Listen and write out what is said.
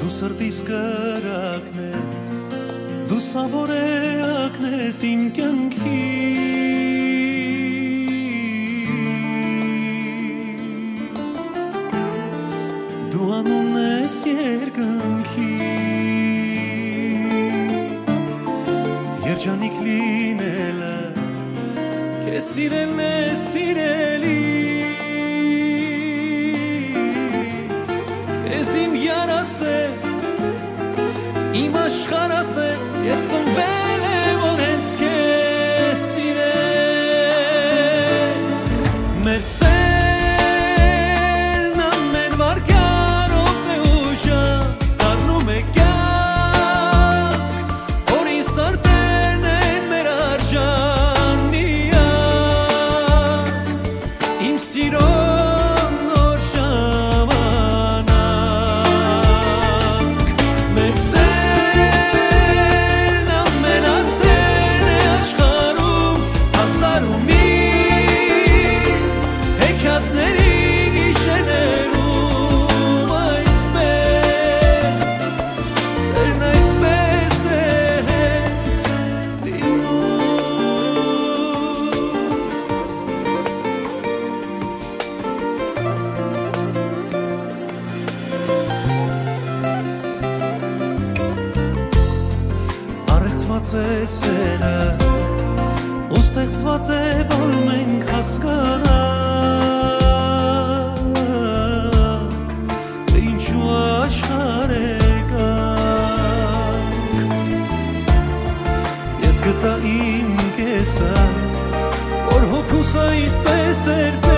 Դու սրտիս կրակն ես, լուսավոր էակն ես իմ կյանքի Դու անունն ես երկնքի Երջանիկ լինելը Քեզ սիրելն է սիրելիս Քեզ իմ յարասեր Իմ աշխարհասեր Ես ծնվել եմ որ հենց քեզ սիրել Մեր սերն ամեն վարկյա րոպե ու ժամ Դառնում է կյանք Որին սրտերն են մեր արժան միակ Իմ սիրո նոր ժամանակ Մեր սերն ամենասերն է աշխարհում Հասարում Հեքիաթների գիշերներում այսպես Սերն այսպես է հենց լինում Առեղծված է սերը ու ստեղծված է որ մենք հասկանանք թե ինչու աշխարհ եկանք Ես գտա իմ կեսած որ հոգուս այդպես էր